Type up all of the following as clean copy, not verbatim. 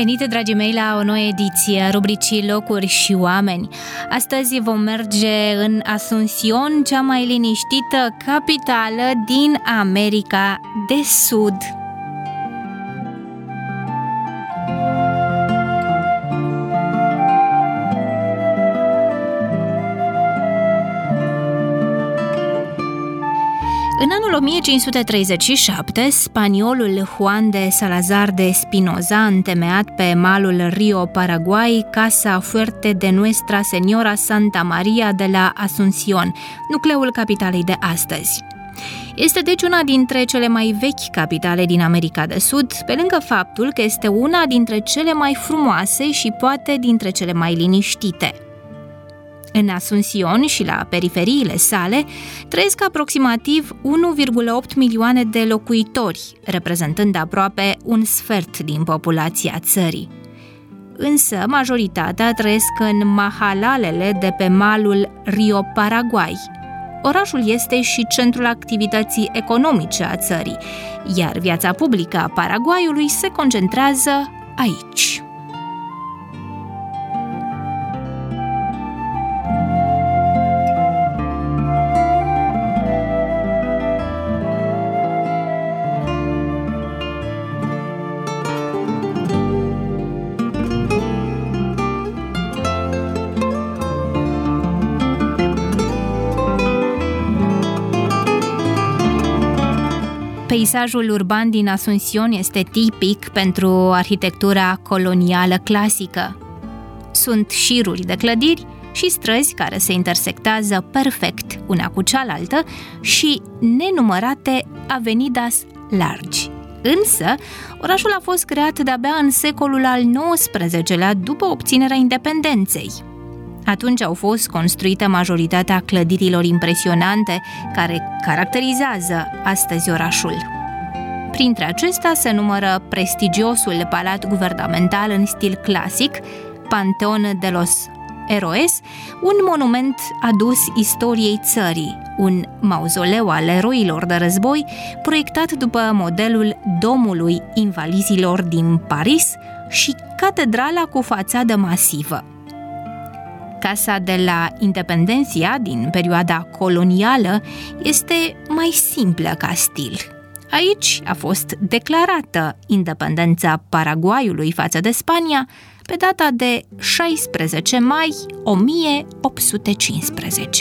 venit, dragii mei, la o nouă ediție a rubricii Locuri și Oameni. Astăzi vom merge în Asunción, cea mai liniștită capitală din America de Sud. În anul 1537, spaniolul Juan de Salazar de Espinosa a întemeiat pe malul Rio Paraguay Casa Fuerte de Nuestra Señora Santa Maria de la Asunción, nucleul capitalei de astăzi. Este deci una dintre cele mai vechi capitale din America de Sud, pe lângă faptul că este una dintre cele mai frumoase și poate dintre cele mai liniștite. În Asunción și la periferiile sale trăiesc aproximativ 1,8 milioane de locuitori, reprezentând aproape un sfert din populația țării. Însă, majoritatea trăiesc în mahalalele de pe malul Rio Paraguay. Orașul este și centrul activității economice a țării, iar viața publică a Paraguayului se concentrează aici. Peisajul urban din Asunción este tipic pentru arhitectura colonială clasică. Sunt șiruri de clădiri și străzi care se intersectează perfect una cu cealaltă și nenumărate avenidas largi. Însă, orașul a fost creat de-abia în secolul al XIX-lea, după obținerea independenței. Atunci au fost construite majoritatea clădirilor impresionante care caracterizează astăzi orașul. Printre acestea se numără prestigiosul palat guvernamental în stil clasic, Panteón de los Héroes, un monument adus istoriei țării, un mauzoleu al eroilor de război proiectat după modelul Domului Invalizilor din Paris și catedrala cu fațadă masivă. Casa de la Independencia din perioada colonială este mai simplă ca stil. Aici a fost declarată independența Paraguayului față de Spania pe data de 16 mai 1815.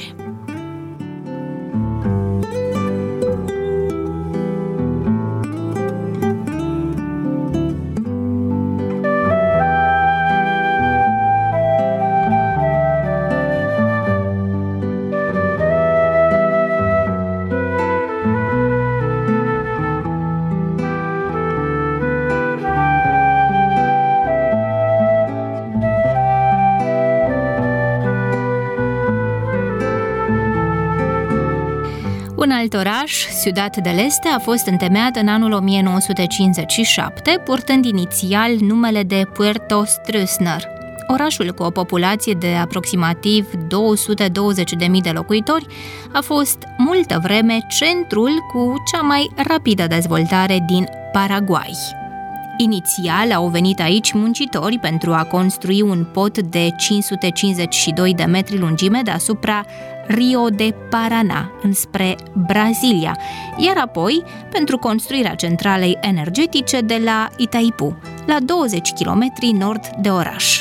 Un alt oraș, Ciudad del Este, a fost întemeiat în anul 1957, purtând inițial numele de Puerto Stroessner. Orașul, cu o populație de aproximativ 220.000 de locuitori, a fost multă vreme centrul cu cea mai rapidă dezvoltare din Paraguay. Inițial au venit aici muncitori pentru a construi un pod de 552 de metri lungime deasupra Rio de Paraná, înspre Brazilia, iar apoi pentru construirea centralei energetice de la Itaipu, la 20 km nord de oraș.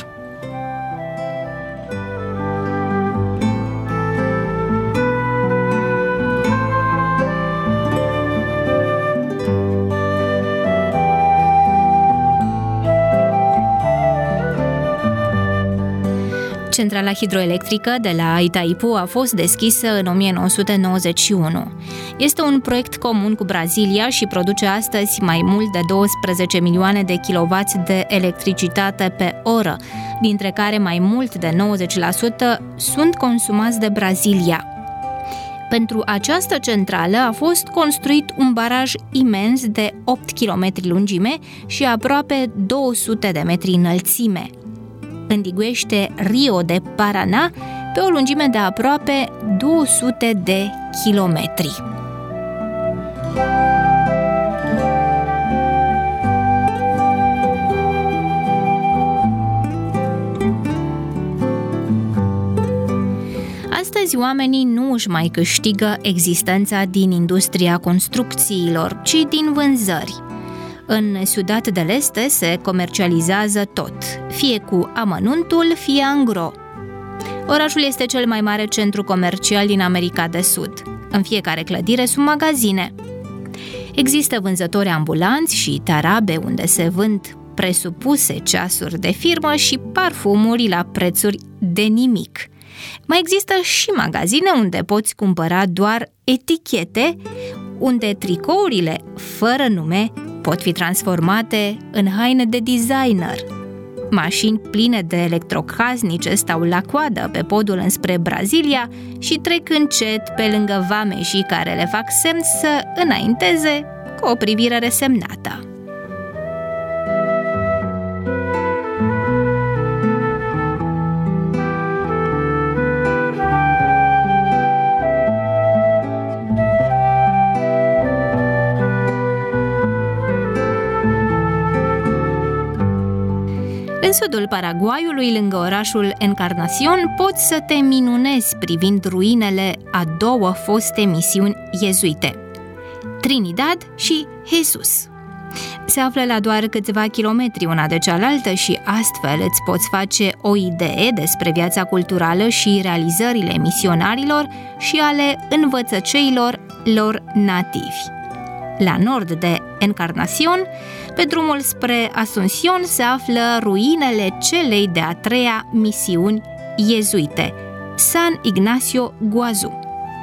Centrala hidroelectrică de la Itaipu a fost deschisă în 1991. Este un proiect comun cu Brazilia și produce astăzi mai mult de 12 milioane de kilowați de electricitate pe oră, dintre care mai mult de 90% sunt consumați de Brazilia. Pentru această centrală a fost construit un baraj imens de 8 km lungime și aproape 200 de metri înălțime. Îndiguiește Rio de Paraná pe o lungime de aproape 200 de kilometri. Astăzi oamenii nu își mai câștigă existența din industria construcțiilor, ci din vânzări. În Ciudad del Este se comercializează tot, fie cu amănuntul, fie angro. Orașul este cel mai mare centru comercial din America de Sud. În fiecare clădire sunt magazine. Există vânzători ambulanți și tarabe unde se vând presupuse ceasuri de firmă și parfumuri la prețuri de nimic. Mai există și magazine unde poți cumpăra doar etichete, unde tricourile fără nume pot fi transformate în haine de designer. Mașini pline de electrocasnice stau la coadă pe podul înspre Brazilia și trec încet pe lângă vameșii care le fac semn să înainteze cu o privire resemnată. În sudul Paraguayului, lângă orașul Encarnación, poți să te minunezi privind ruinele a două foste misiuni iezuite, Trinidad și Jesus. Se află la doar câțiva kilometri una de cealaltă și astfel îți poți face o idee despre viața culturală și realizările misionarilor și ale învățăceilor lor nativi. La nord de Encarnación, pe drumul spre Asunción, se află ruinele celei de-a treia misiuni iezuite, San Ignacio Guazú.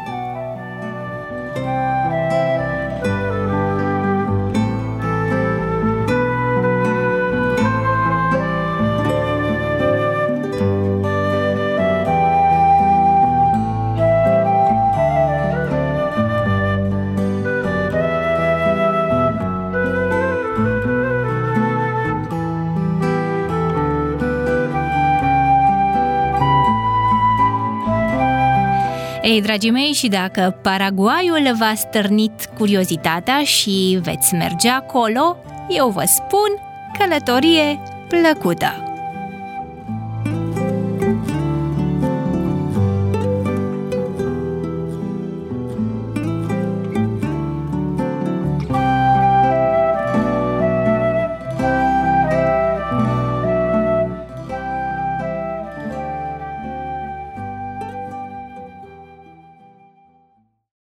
Ei, dragii mei, și dacă Paraguayul v-a stârnit curiozitatea și veți merge acolo, eu vă spun călătorie plăcută!